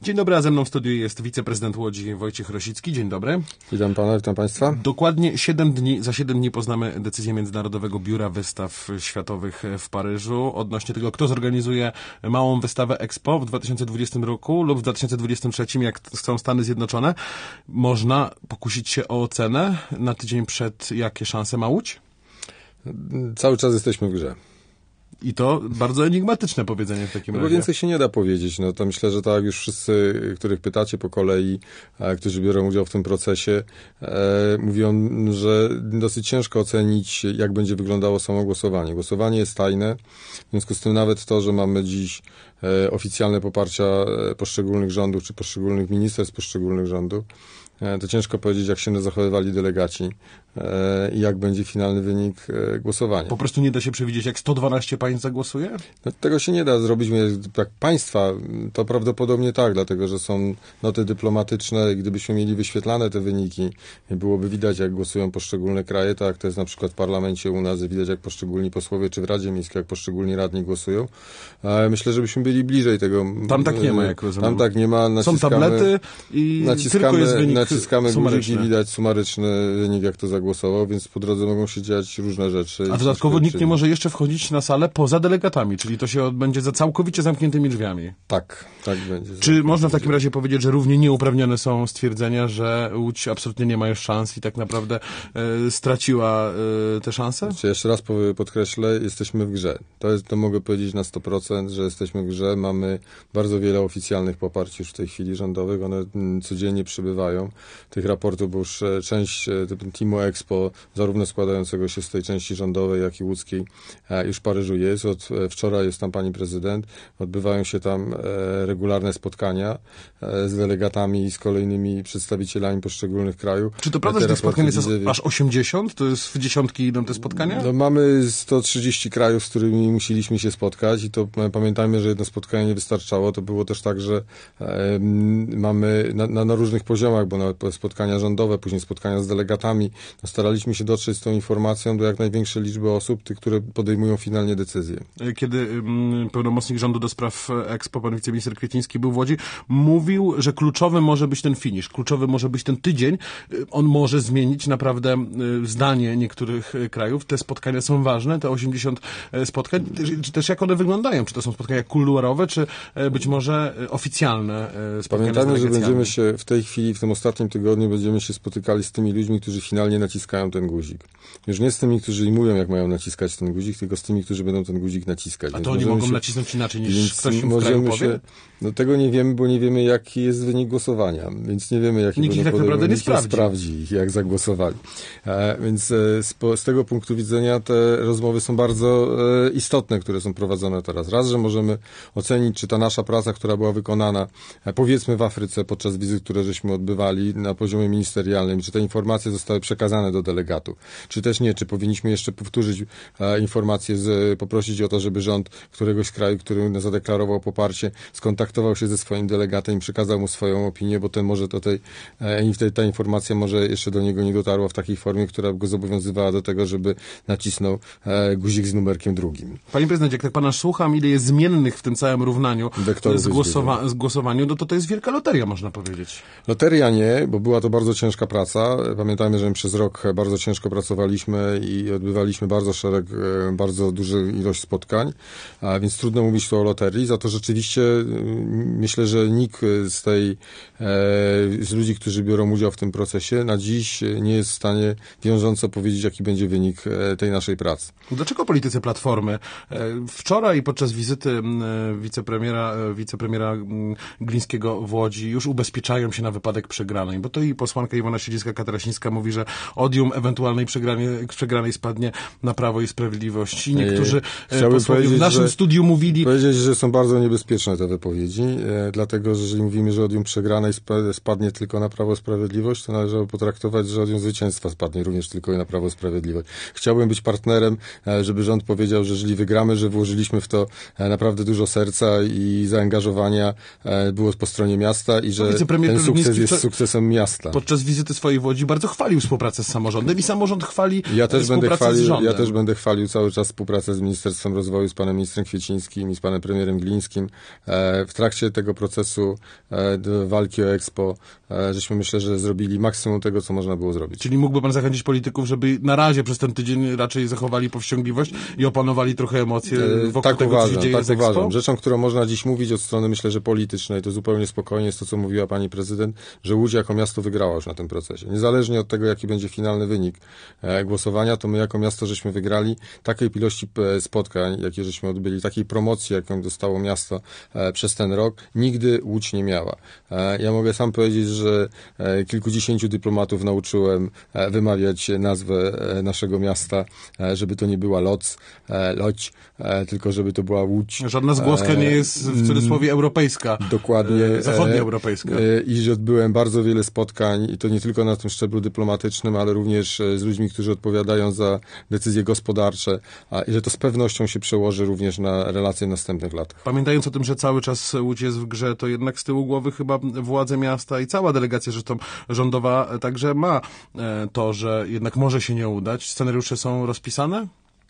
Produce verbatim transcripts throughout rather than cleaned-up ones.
Dzień dobry, a ze mną w studiu jest wiceprezydent Łodzi Wojciech Rosicki. Dzień dobry. Witam pana, witam państwa. Dokładnie siedem dni, za siedem dni poznamy decyzję Międzynarodowego Biura Wystaw Światowych w Paryżu odnośnie tego, kto zorganizuje małą wystawę Expo w dwa tysiące dwudziestym roku lub w dwa tysiące dwudziestym trzecim, jak chcą Stany Zjednoczone. Można pokusić się o ocenę na tydzień przed, jakie szanse ma Łódź? Cały czas jesteśmy w grze. I to bardzo enigmatyczne powiedzenie w takim no razie. Bo więcej się nie da powiedzieć. No to myślę, że tak jak już wszyscy, których pytacie po kolei, a, którzy biorą udział w tym procesie, e, mówią, że dosyć ciężko ocenić, jak będzie wyglądało samo głosowanie. Głosowanie jest tajne, w związku z tym nawet to, że mamy dziś e, oficjalne poparcia poszczególnych rządów, czy poszczególnych ministerstw poszczególnych rządów, to ciężko powiedzieć, jak się zachowywali delegaci i jak będzie finalny wynik głosowania. Po prostu nie da się przewidzieć, jak sto dwanaście państw zagłosuje? No, tego się nie da zrobić. Jak państwa, to prawdopodobnie tak, dlatego że są noty dyplomatyczne i gdybyśmy mieli wyświetlane te wyniki, byłoby widać, jak głosują poszczególne kraje, tak jak to jest na przykład w parlamencie u nas, widać, jak poszczególni posłowie, czy w Radzie Miejskiej, jak poszczególni radni głosują. Myślę, żebyśmy byli bliżej tego. Tam tak nie ma, jak rozumiem. Tam tak nie ma. Naciskamy, są tablety i naciskamy, tylko jest wynik naciskamy guziki, widać sumaryczny wynik, jak to zagłosował, więc po drodze mogą się dziać różne rzeczy. A dodatkowo nikt nie może jeszcze wchodzić na salę poza delegatami, czyli to się odbędzie za całkowicie zamkniętymi drzwiami. Tak, tak będzie. Czy można w takim razie powiedzieć, że równie nieuprawnione są stwierdzenia, że Łódź absolutnie nie ma już szans i tak naprawdę e, straciła e, te szanse? Znaczy, jeszcze raz podkreślę, jesteśmy w grze. To, jest, to mogę powiedzieć na sto procent, że jesteśmy w grze. Mamy bardzo wiele oficjalnych poparć już w tej chwili rządowych. One m, codziennie przybywają. Tych raportów, bo już e, część e, teamu Expo, zarówno składającego się z tej części rządowej, jak i łódzkiej, e, już w Paryżu jest. Od e, wczoraj jest tam pani prezydent. Odbywają się tam e, regularne spotkania e, z delegatami i z kolejnymi przedstawicielami poszczególnych krajów. Czy to prawda, że tych spotkań jest widzę, aż osiemdziesiąt? To jest w dziesiątki idą te spotkania? No, mamy sto trzydzieści krajów, z którymi musieliśmy się spotkać i to pamiętajmy, że jedno spotkanie nie wystarczało. To było też tak, że e, mamy na, na, na różnych poziomach, bo na spotkania rządowe, później spotkania z delegatami. No, staraliśmy się dotrzeć z tą informacją do jak największej liczby osób, tych, które podejmują finalnie decyzje. Kiedy mm, pełnomocnik rządu do spraw Expo, pan wiceminister Kwieciński był w Łodzi, mówił, że kluczowy może być ten finisz, kluczowy może być ten tydzień. On może zmienić naprawdę zdanie niektórych krajów. Te spotkania są ważne, te osiemdziesiąt spotkań. Czy też jak one wyglądają? Czy to są spotkania kuluarowe, czy być może oficjalne spotkania? Pamiętajmy, że będziemy się w tej chwili, w tym ostatnim tygodniu będziemy się spotykali z tymi ludźmi, którzy finalnie naciskają ten guzik. Już nie z tymi, którzy im mówią, jak mają naciskać ten guzik, tylko z tymi, którzy będą ten guzik naciskać. A Więc to oni mogą się, nacisnąć inaczej niż ktoś im w możemy kraju powie? Się, no tego nie wiemy, bo nie wiemy, jaki jest wynik głosowania, więc nie wiemy, jaki nikt ich tak naprawdę nie sprawdzi. sprawdzi, jak zagłosowali. E, więc e, z, po, z tego punktu widzenia te rozmowy są bardzo e, istotne, które są prowadzone teraz. Raz, że możemy ocenić, czy ta nasza praca, która była wykonana, e, powiedzmy w Afryce podczas wizyt, które żeśmy odbywali na poziomie ministerialnym, czy te informacje zostały przekazane do delegatów, czy też nie, czy powinniśmy jeszcze powtórzyć e, informacje, z, poprosić o to, żeby rząd któregoś z kraju, który zadeklarował poparcie, skontaktował się ze swoim delegatem i przekazał mu swoją opinię, bo ten może do tej, e, ta informacja może jeszcze do niego nie dotarła w takiej formie, która go zobowiązywała do tego, żeby nacisnął e, guzik z numerkiem drugim. Panie prezydencie, jak tak pana słucham, ile jest zmiennych w tym całym równaniu z, głosowa- z głosowaniu, no to to jest wielka loteria, można powiedzieć. Loteria nie, bo była to bardzo ciężka praca. Pamiętajmy, że my przez rok bardzo ciężko pracowaliśmy i odbywaliśmy bardzo szereg, bardzo dużą ilość spotkań, a więc trudno mówić tu o loterii. Za to rzeczywiście myślę, że nikt z tej, z ludzi, którzy biorą udział w tym procesie, na dziś nie jest w stanie wiążąco powiedzieć, jaki będzie wynik tej naszej pracy. Dlaczego politycy Platformy wczoraj podczas wizyty wicepremiera, wicepremiera Glińskiego w Łodzi już ubezpieczają się na wypadek przegranej? Bo to i posłanka Iwona Śledzińska-Katarasińska mówi, że odium ewentualnej przegranej, przegranej spadnie na Prawo i Sprawiedliwość. I niektórzy Chciałbym posłowie w naszym że, studiu mówili... powiedzieć, że są bardzo niebezpieczne te wypowiedzi, e, dlatego, że jeżeli mówimy, że odium przegranej spadnie tylko na Prawo i Sprawiedliwość, to należy potraktować, że odium zwycięstwa spadnie również tylko na Prawo i Sprawiedliwość. Chciałbym być partnerem, e, żeby rząd powiedział, że jeżeli wygramy, że włożyliśmy w to e, naprawdę dużo serca i zaangażowania e, było po stronie miasta i że ten sukces jest sukcesem miasta. Podczas wizyty swojej w Łodzi bardzo chwalił współpracę z samorządem i samorząd chwali ja też współpracę będę chwalił, z rządem. Ja też będę chwalił cały czas współpracę z, Ministerstwem Rozwoju, z panem ministrem Kwiecińskim i z panem premierem Glińskim w trakcie tego procesu walki o Expo, żeśmy myślę, że zrobili maksimum tego, co można było zrobić. Czyli mógłby pan zachęcić polityków, żeby na razie przez ten tydzień raczej zachowali powściągliwość i opanowali trochę emocje wokół tak tego, uważam, co się dzieje tak z Expo? uważam. Rzeczą, którą można dziś mówić od strony, myślę, że politycznej, to zupełnie spokojnie jest to, co mówiła pani prezydent, że Łódź jako miasto wygrała już na tym procesie. Niezależnie od tego, jaki będzie finalny wynik e, głosowania, to my jako miasto żeśmy wygrali takiej ilości e, spotkań, jakie żeśmy odbyli, takiej promocji, jaką dostało miasto e, przez ten rok, nigdy Łódź nie miała. E, ja mogę sam powiedzieć, że e, kilkudziesięciu dyplomatów nauczyłem e, wymawiać nazwę e, naszego miasta, e, żeby to nie była Loc, e, Loć, e, tylko żeby to była Łódź. Żadna zgłoska nie jest w cudzysłowie europejska. Dokładnie. E, zachodnioeuropejska. E, I że odbyłem bardzo wiele spotkań i to nie tylko na tym szczeblu dyplomatycznym, ale również z ludźmi, którzy odpowiadają za decyzje gospodarcze, a, i że to z pewnością się przełoży również na relacje w następnych latach. Pamiętając o tym, że cały czas Łódź jest w grze, to jednak z tyłu głowy chyba władze miasta i cała delegacja zresztą rządowa także ma e, to, że jednak może się nie udać. Scenariusze są rozpisane?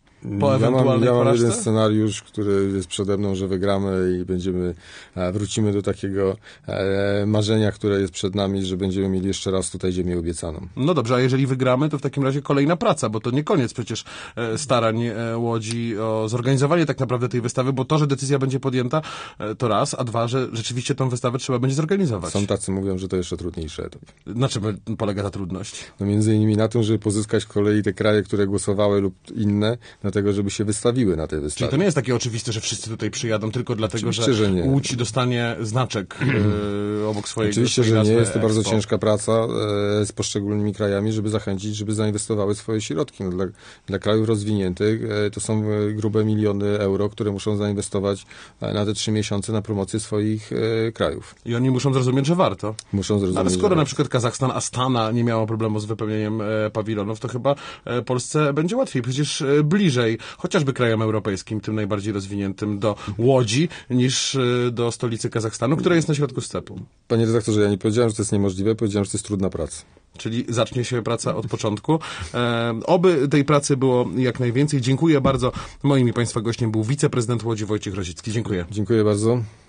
Po ja mam, ja mam porażce? jeden scenariusz, który jest przede mną, że wygramy i będziemy, wrócimy do takiego e, marzenia, które jest przed nami, że będziemy mieli jeszcze raz tutaj ziemię obiecaną. No dobrze, a jeżeli wygramy, to w takim razie kolejna praca, bo to nie koniec przecież e, starań e, Łodzi o zorganizowanie tak naprawdę tej wystawy, bo to, że decyzja będzie podjęta, e, to raz, a dwa, że rzeczywiście tą wystawę trzeba będzie zorganizować. Są tacy mówią, że to jeszcze trudniejszy etap. Na czym polega ta trudność? No między innymi na tym, żeby pozyskać z kolei te kraje, które głosowały lub inne, dlatego, żeby się wystawiły na tej wystawie. Czyli to nie jest takie oczywiste, że wszyscy tutaj przyjadą tylko dlatego, Oczywiście, że, że nie. Łódź dostanie znaczek yy, obok swojej Oczywiście, że nie. Jest to bardzo Expo. ciężka praca e, z poszczególnymi krajami, żeby zachęcić, żeby zainwestowały swoje środki. No, dla, dla krajów rozwiniętych e, to są e, grube miliony euro, które muszą zainwestować e, na te trzy miesiące na promocję swoich e, krajów. I oni muszą zrozumieć, że warto. Muszą zrozumieć, Ale skoro że na przykład Kazachstan, Astana nie miało problemu z wypełnieniem e, pawilonów, to chyba e, Polsce będzie łatwiej. Przecież e, bliżej, chociażby krajom europejskim, tym najbardziej rozwiniętym, do Łodzi, niż e, do stolicy Kazachstanu, która jest na środku stepu. Panie redaktorze, ja nie powiedziałem, że to jest niemożliwe, powiedziałem, że to jest trudna praca. Czyli zacznie się praca od początku. E, oby tej pracy było jak najwięcej. Dziękuję bardzo. Moim i Państwa gościem był wiceprezydent Łodzi Wojciech Rosicki. Dziękuję. Dziękuję bardzo.